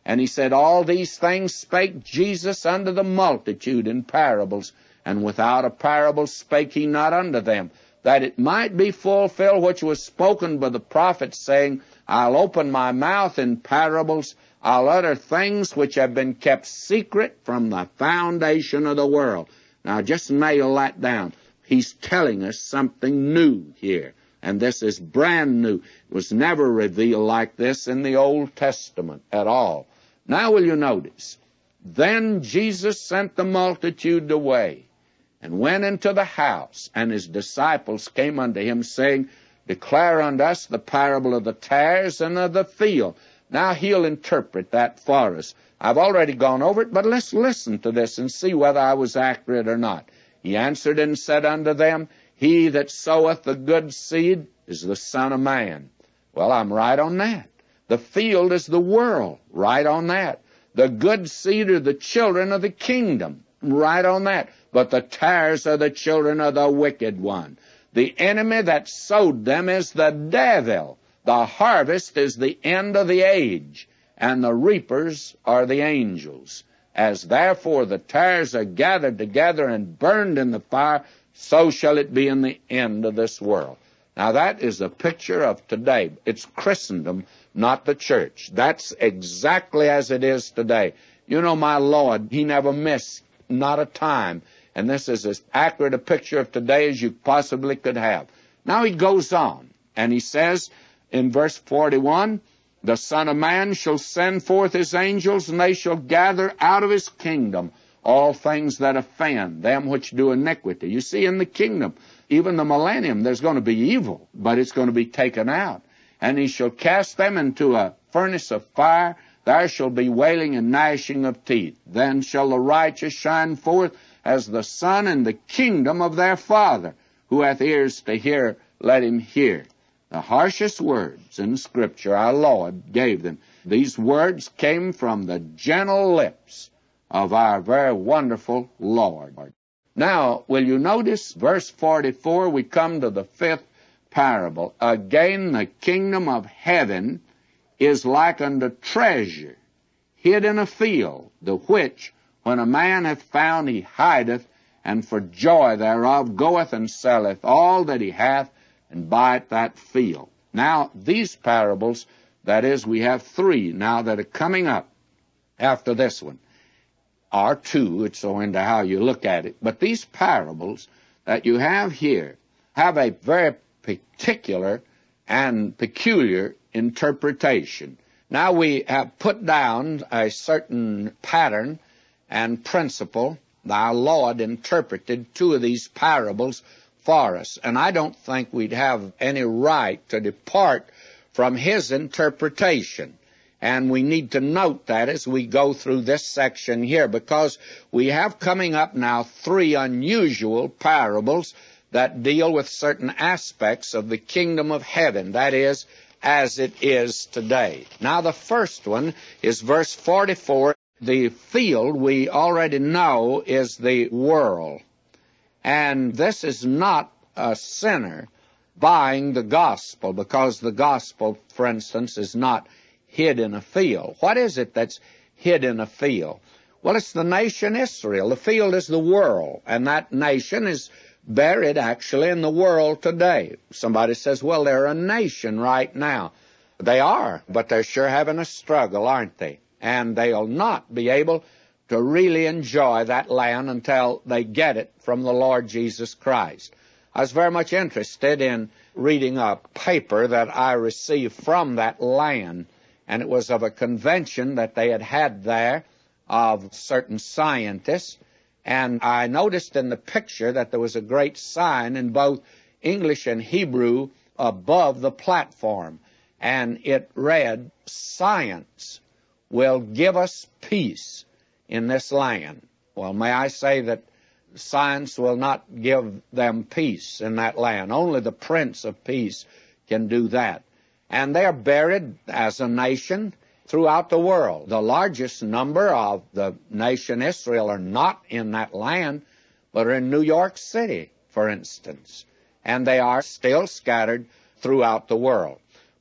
And he said, all these things spake Jesus unto the multitude in parables, and without a parable spake he not unto them, that it might be fulfilled which was spoken by the prophet, saying, I'll open my mouth in parables, I'll utter things which have been kept secret from the foundation of the world. Now just nail that down. He's telling us something new here, and this is brand new. It was never revealed like this in the Old Testament at all. Now will you notice, then Jesus sent the multitude away, and went into the house, and his disciples came unto him, saying, Declare unto us the parable of the tares and of the field. Now he'll interpret that for us. I've already gone over it, but let's listen to this and see whether I was accurate or not. He answered and said unto them, He that soweth the good seed is the Son of Man. Well, I'm right on that. The field is the world. Right on that. The good seed are the children of the kingdom. Right on that. But the tares are the children of the wicked one. The enemy that sowed them is the devil. The harvest is the end of the age, and the reapers are the angels. As therefore the tares are gathered together and burned in the fire, so shall it be in the end of this world. Now that is a picture of today. It's Christendom, not the church. That's exactly as it is today. You know, my Lord, he never missed, not a time. And this is as accurate a picture of today as you possibly could have. Now he goes on, and he says in verse forty-one, The Son of Man shall send forth his angels, and they shall gather out of his kingdom all things that offend, them which do iniquity. You see, in the kingdom, even the millennium, there's going to be evil, but it's going to be taken out. And he shall cast them into a furnace of fire. There shall be wailing and gnashing of teeth. Then shall the righteous shine forth as the sun in the kingdom of their Father. Who hath ears to hear, let him hear. The harshest words in Scripture our Lord gave them. These words came from the gentle lips of our very wonderful Lord. Now, will you notice verse forty-four, we come to the fifth parable. Again, the kingdom of heaven is like unto treasure hid in a field, the which, when a man hath found, he hideth, and for joy thereof goeth and selleth all that he hath, and buyeth that field. Now, these parables, that is, we have three now that are coming up after this one, are two, it's so into how you look at it. But these parables that you have here have a very particular and peculiar interpretation. Now, we have put down a certain pattern and principle. Our Lord interpreted two of these parables for us, and I don't think we'd have any right to depart from his interpretation. And we need to note that as we go through this section here, because we have coming up now three unusual parables that deal with certain aspects of the kingdom of heaven, that is, as it is today. Now, the first one is verse forty-four. The field, we already know, is the world. And this is not a sinner buying the gospel, because the gospel, for instance, is not hid in a field. What is it that's hid in a field? Well, it's the nation Israel. The field is the world, and that nation is buried actually in the world today. Somebody says, well, they're a nation right now. They are, but they're sure having a struggle, aren't they? And they'll not be able to really enjoy that land until they get it from the Lord Jesus Christ. I was very much interested in reading a paper that I received from that land, and it was of a convention that they had had there of certain scientists. And I noticed in the picture that there was a great sign in both English and Hebrew above the platform. And it read, Science will give us peace in this land. Well, may I say that science will not give them peace in that land. Only the Prince of Peace can do that. And they are buried as a nation throughout the world. The largest number of the nation Israel are not in that land, but are in New York City, for instance. And they are still scattered throughout the world.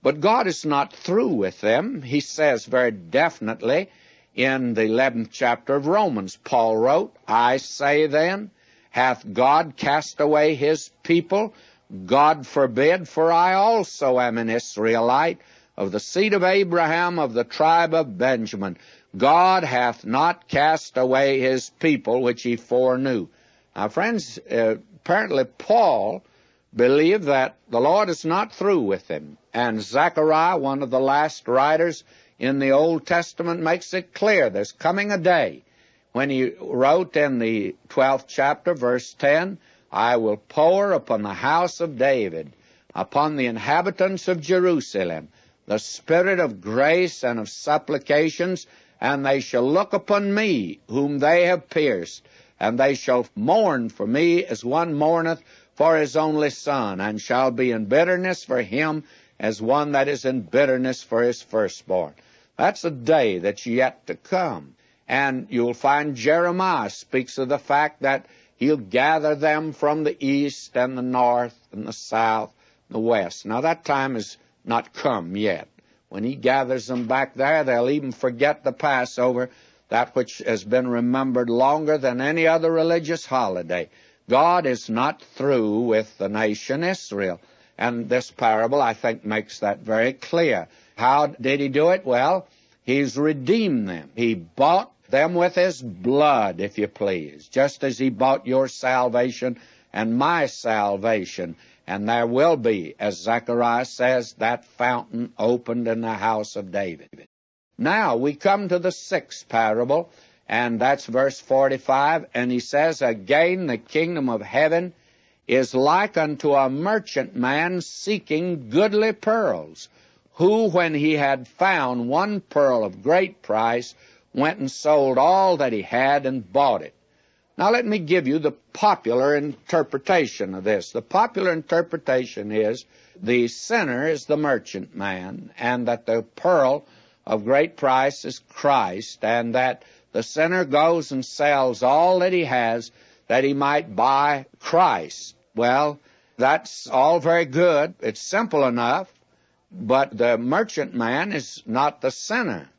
But God is not through with them. He says very definitely in the eleventh chapter of Romans, Paul wrote, I say then, hath God cast away his people? God forbid, for I also am an Israelite, of the seed of Abraham, of the tribe of Benjamin. God hath not cast away his people, which he foreknew. Now, friends, uh, apparently Paul believed that the Lord is not through with him. And Zechariah, one of the last writers in the Old Testament, makes it clear there's coming a day when he wrote in the twelfth chapter, verse ten, I will pour upon the house of David, upon the inhabitants of Jerusalem, the spirit of grace and of supplications, and they shall look upon me, whom they have pierced, and they shall mourn for me as one mourneth for his only son, and shall be in bitterness for him as one that is in bitterness for his firstborn. That's a day that's yet to come. And you'll find Jeremiah speaks of the fact that he'll gather them from the east and the north and the south and the west. Now that time has not come yet. When he gathers them back there, they'll even forget the Passover, that which has been remembered longer than any other religious holiday. God is not through with the nation Israel. And this parable, I think, makes that very clear. How did he do it? Well, he's redeemed them. He bought them with his blood, if you please, just as he bought your salvation and my salvation. And there will be, as Zechariah says, that fountain opened in the house of David. Now we come to the sixth parable, and that's verse forty-five, and he says, again, the kingdom of heaven is like unto a merchant man seeking goodly pearls, who, when he had found one pearl of great price, went and sold all that he had and bought it. Now let me give you the popular interpretation of this. The popular interpretation is the sinner is the merchant man, and that the pearl of great price is Christ, and that the sinner goes and sells all that he has that he might buy Christ. Well, that's all very good. It's simple enough, but the merchant man is not the sinner.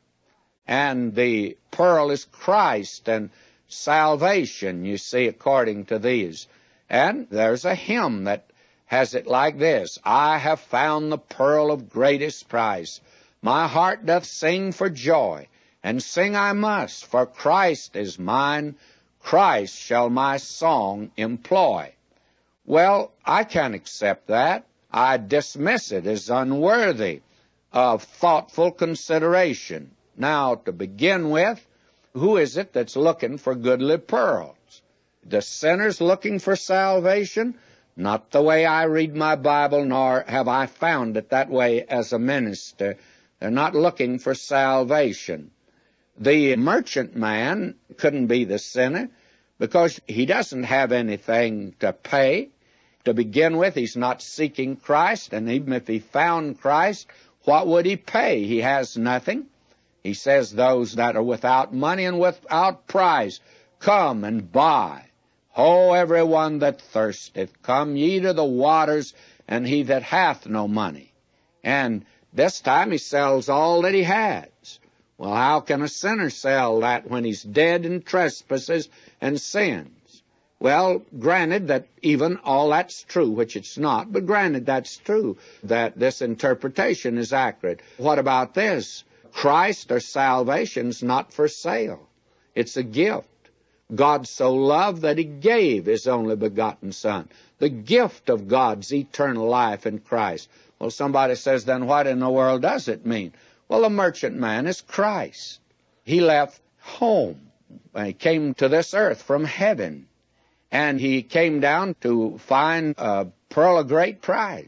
And the pearl is Christ and salvation, you see, according to these. And there's a hymn that has it like this, I have found the pearl of greatest price. My heart doth sing for joy, and sing I must, for Christ is mine, Christ shall my song employ. Well, I can't accept that. I dismiss it as unworthy of thoughtful consideration. Now, to begin with, who is it that's looking for goodly pearls? The sinner's looking for salvation? Not the way I read my Bible, nor have I found it that way as a minister. They're not looking for salvation. The merchant man couldn't be the sinner because he doesn't have anything to pay. To begin with, he's not seeking Christ, and even if he found Christ, what would he pay? He has nothing. He says, those that are without money and without prize, come and buy. Ho, every one that thirsteth, come ye to the waters, and he that hath no money. And this time he sells all that he has. Well, how can a sinner sell that when he's dead in trespasses and sins? Well, granted that even all that's true, which it's not, but granted that's true, that this interpretation is accurate. What about this? Christ or salvation's not for sale. It's a gift. God so loved that he gave his only begotten Son. The gift of God's eternal life in Christ. Well, somebody says, then what in the world does it mean? Well, the merchant man is Christ. He left home. He came to this earth from heaven. And he came down to find a pearl of great price.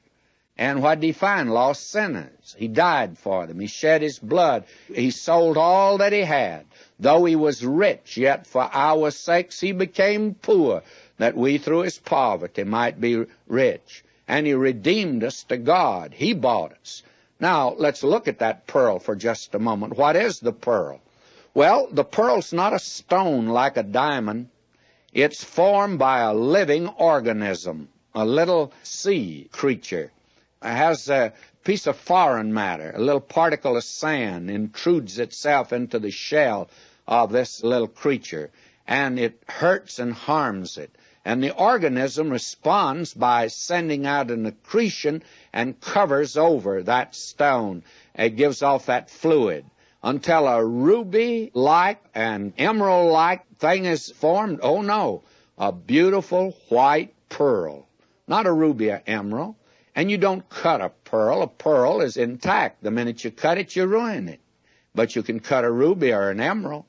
And what did he find? Lost sinners. He died for them. He shed his blood. He sold all that he had. Though he was rich, yet for our sakes he became poor, that we through his poverty might be rich. And he redeemed us to God. He bought us. Now, let's look at that pearl for just a moment. What is the pearl? Well, the pearl's not a stone like a diamond. It's formed by a living organism, a little sea creature. It has uh, piece of foreign matter, a little particle of sand, intrudes itself into the shell of this little creature, and it hurts and harms it. And the organism responds by sending out an accretion and covers over that stone. It gives off that fluid until a ruby-like and emerald-like thing is formed. Oh, no, a beautiful white pearl, not a ruby or emerald. And you don't cut a pearl. A pearl is intact. The minute you cut it, you ruin it. But you can cut a ruby or an emerald.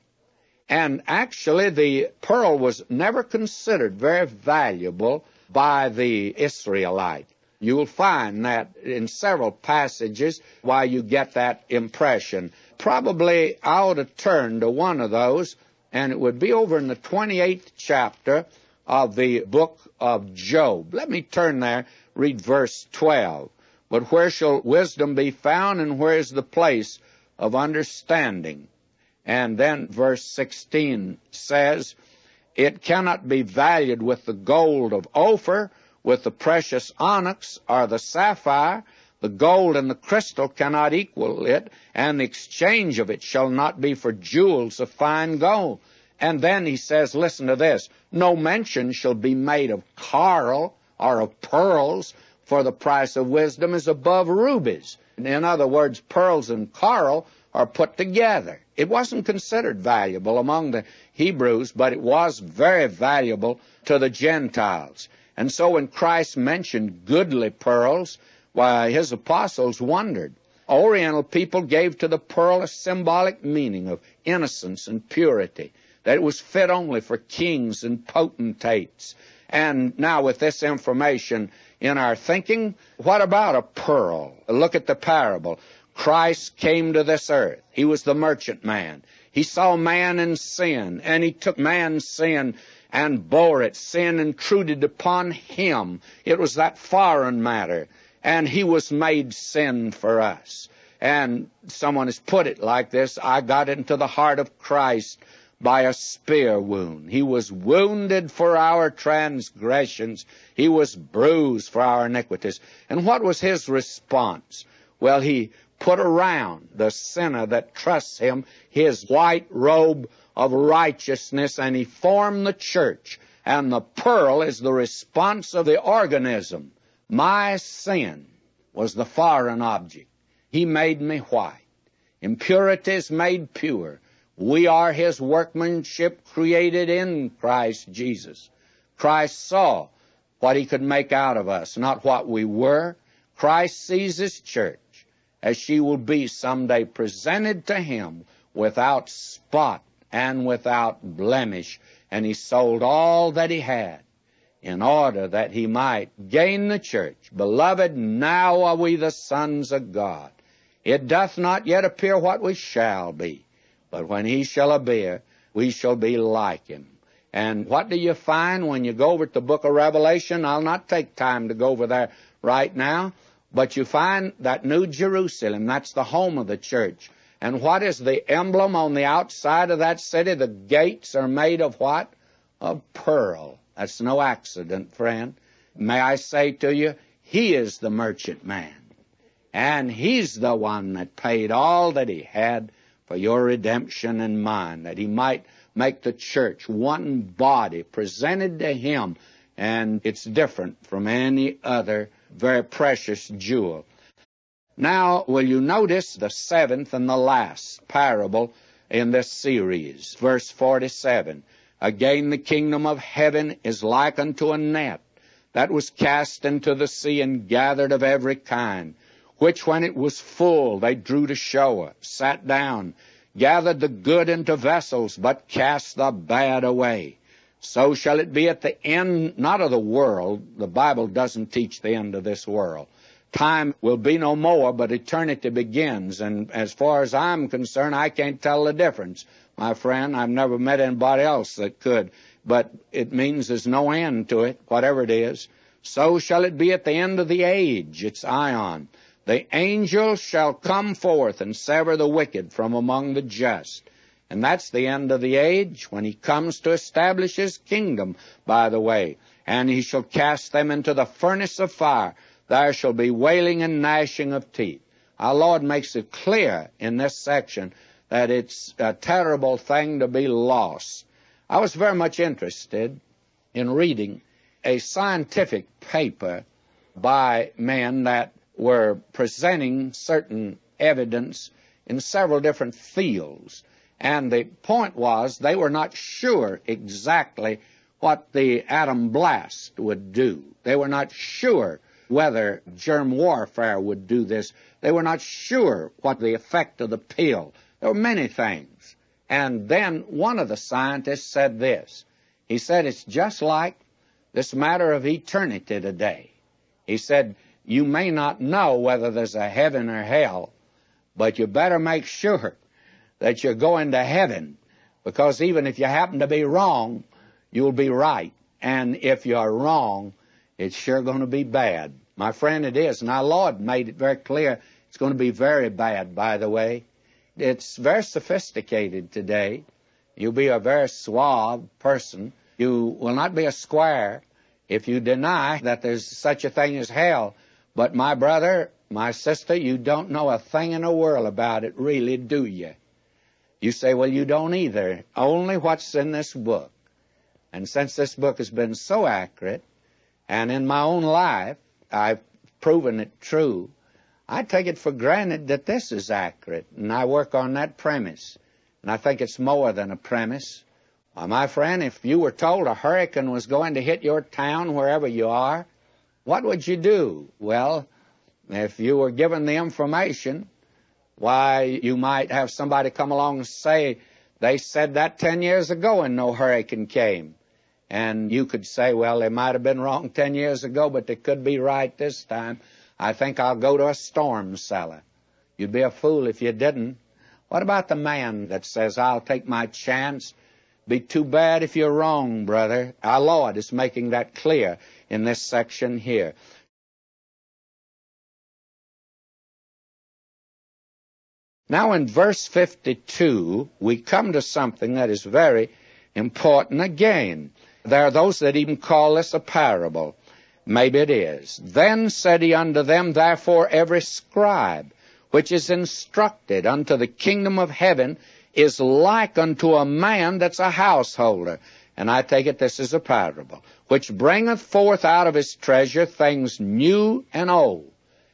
And actually, the pearl was never considered very valuable by the Israelite. You will find that in several passages why you get that impression. Probably I ought to turn to one of those, and it would be over in the twenty-eighth chapter of the book of Job. Let me turn there, read verse twelve. But where shall wisdom be found, and where is the place of understanding? And then verse sixteen says, it cannot be valued with the gold of Ophir, with the precious onyx or the sapphire. The gold and the crystal cannot equal it, and the exchange of it shall not be for jewels of fine gold. And then he says, listen to this, no mention shall be made of coral or of pearls, for the price of wisdom is above rubies. In other words, pearls and coral are put together. It wasn't considered valuable among the Hebrews, but it was very valuable to the Gentiles. And so when Christ mentioned goodly pearls, why, his apostles wondered. Oriental people gave to the pearl a symbolic meaning of innocence and purity, that it was fit only for kings and potentates. And now with this information in our thinking, what about a pearl? Look at the parable. Christ came to this earth. He was the merchant man. He saw man in sin, and he took man's sin and bore it. Sin intruded upon him. It was that foreign matter, and he was made sin for us. And someone has put it like this, I got into the heart of Christ by a spear wound. He was wounded for our transgressions. He was bruised for our iniquities. And what was his response? Well, he put around the sinner that trusts him his white robe of righteousness, and he formed the church. And the pearl is the response of the organism. My sin was the foreign object. He made me white. Impurities made pure. We are his workmanship created in Christ Jesus. Christ saw what he could make out of us, not what we were. Christ sees his church as she will be someday presented to him without spot and without blemish. And he sold all that he had in order that he might gain the church. Beloved, now are we the sons of God. It doth not yet appear what we shall be, but when he shall appear, we shall be like him. And what do you find when you go over to the book of Revelation? I'll not take time to go over there right now, but you find that New Jerusalem, that's the home of the church. And what is the emblem on the outside of that city? The gates are made of what? Of pearl. That's no accident, friend. May I say to you, he is the merchant man. And he's the one that paid all that he had for your redemption and mine, that he might make the church one body presented to him. And it's different from any other very precious jewel. Now, will you notice the seventh and the last parable in this series, verse forty-seven. Again, the kingdom of heaven is like unto a net that was cast into the sea and gathered of every kind, which when it was full they drew to shore, sat down, gathered the good into vessels, but cast the bad away. So shall it be at the end, not of the world. The Bible doesn't teach the end of this world. Time will be no more, but eternity begins. And as far as I'm concerned, I can't tell the difference. My friend, I've never met anybody else that could. But it means there's no end to it, whatever it is. So shall it be at the end of the age. It's Ion. The angel shall come forth and sever the wicked from among the just. And that's the end of the age, when he comes to establish his kingdom, by the way. And he shall cast them into the furnace of fire. there shall be wailing and gnashing of teeth. Our Lord makes it clear in this section that it's a terrible thing to be lost. I was very much interested in reading a scientific paper by men that were presenting certain evidence in several different fields. And the point was they were not sure exactly what the atom blast would do. They were not sure whether germ warfare would do this. They were not sure what the effect of the pill. There were many things. And then one of the scientists said this. He said, it's just like this matter of eternity today. He said, you may not know whether there's a heaven or hell, but you better make sure that you're going to heaven, because even if you happen to be wrong, you'll be right. And if you're wrong, it's sure going to be bad. My friend, it is. And our Lord made it very clear it's going to be very bad, by the way. It's very sophisticated today. You'll be a very suave person. You will not be a square if you deny that there's such a thing as hell. But my brother, my sister, you don't know a thing in the world about it, really, do you? You say, well, you don't either. Only what's in this book. And since this book has been so accurate, and in my own life, I've proven it true, I take it for granted that this is accurate, and I work on that premise. And I think it's more than a premise. Well, my friend, if you were told a hurricane was going to hit your town wherever you are, what would you do? Well, if you were given the information, why, you might have somebody come along and say, they said that ten years ago and no hurricane came. And you could say, well, they might have been wrong ten years ago, but they could be right this time. I think I'll go to a storm cellar. You'd be a fool if you didn't. What about the man that says, I'll take my chance? Be too bad if you're wrong, brother. Our Lord is making that clear in this section here. Now in verse fifty-two, we come to something that is very important again. There are those that even call this a parable. Maybe it is. Then said he unto them, therefore every scribe which is instructed unto the kingdom of heaven is like unto a man that's a householder. And I take it this is a parable, which bringeth forth out of his treasure things new and old.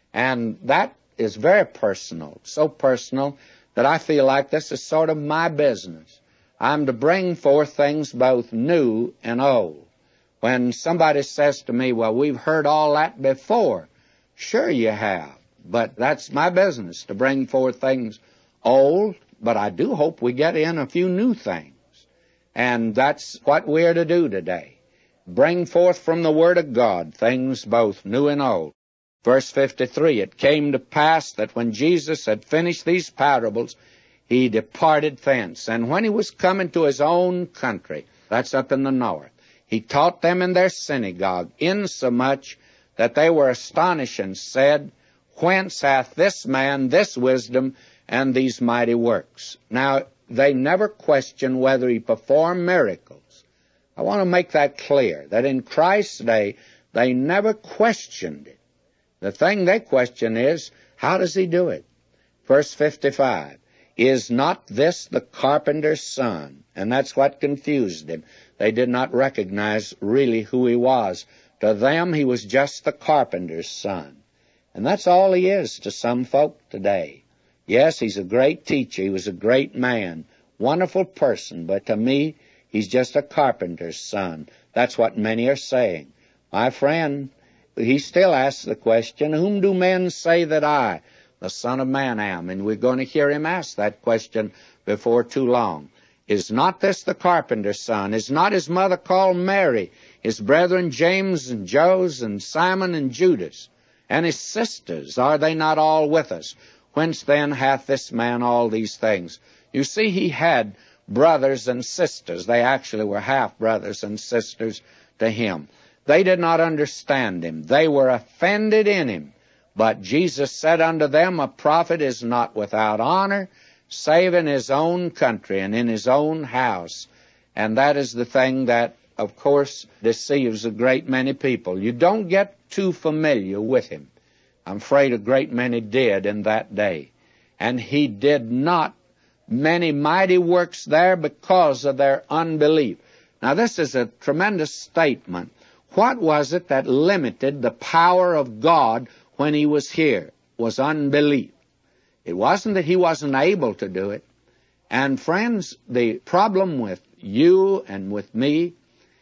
And that is very personal, so personal that I feel like this is sort of my business. I'm to bring forth things both new and old. When somebody says to me, well, we've heard all that before, sure you have, but that's my business, to bring forth things old, but I do hope we get in a few new things. And that's what we're to do today. Bring forth from the Word of God things both new and old. Verse fifty-three, it came to pass that when Jesus had finished these parables, he departed thence. And when he was come into his own country, that's up in the north, he taught them in their synagogue, insomuch that they were astonished and said, whence hath this man this wisdom and these mighty works? Now, they never questioned whether he performed miracles. I want to make that clear, that in Christ's day, they never questioned it. The thing they question is, how does he do it? Verse fifty-five, is not this the carpenter's son? And that's what confused him. They did not recognize really who he was. To them, he was just the carpenter's son. And that's all he is to some folk today. Yes, he's a great teacher. He was a great man, wonderful person. But to me, he's just a carpenter's son. That's what many are saying. My friend, he still asks the question, whom do men say that I, the Son of Man, am? And we're going to hear him ask that question before too long. Is not this the carpenter's son? Is not his mother called Mary? His brethren James and Joses and Simon and Judas? And his sisters, are they not all with us? Whence then hath this man all these things? You see, he had brothers and sisters. They actually were half brothers and sisters to him. They did not understand him. They were offended in him. But Jesus said unto them, a prophet is not without honor, save in his own country and in his own house. And that is the thing that of course, deceives a great many people. You don't get too familiar with him. I'm afraid a great many did in that day. And he did not many mighty works there because of their unbelief. Now, this is a tremendous statement. What was it that limited the power of God when he was here? It was unbelief. It wasn't that he wasn't able to do it. And friends, the problem with you and with me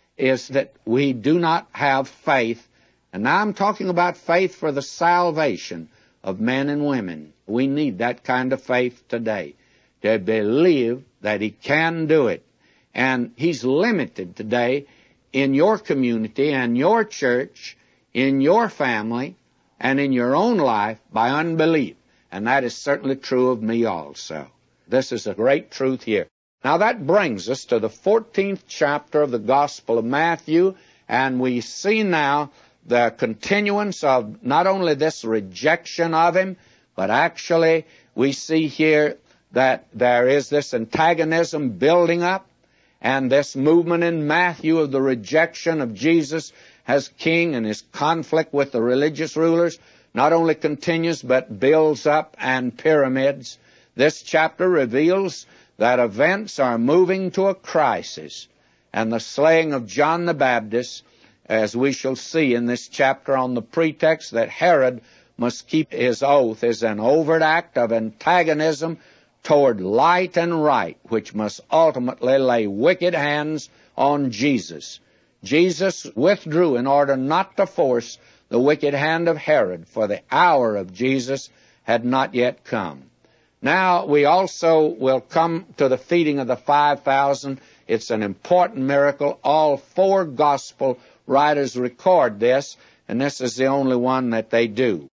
is that we do not have faith. And now I'm talking about faith for the salvation of men and women. We need that kind of faith today, to believe that he can do it. And he's limited today in your community and your church, in your family, and in your own life by unbelief. And that is certainly true of me also. This is a great truth here. Now that brings us to the fourteenth chapter of the Gospel of Matthew, and we see now the continuance of not only this rejection of him, but actually we see here that there is this antagonism building up, and this movement in Matthew of the rejection of Jesus as king and his conflict with the religious rulers not only continues but builds up and pyramids. This chapter reveals that events are moving to a crisis, and the slaying of John the Baptist, as we shall see in this chapter on the pretext that Herod must keep his oath, is an overt act of antagonism toward light and right, which must ultimately lay wicked hands on Jesus. Jesus withdrew in order not to force the wicked hand of Herod, for the hour of Jesus had not yet come. Now we also will come to the feeding of the five thousand. It's an important miracle. All four gospel writers record this, and this is the only one that they do.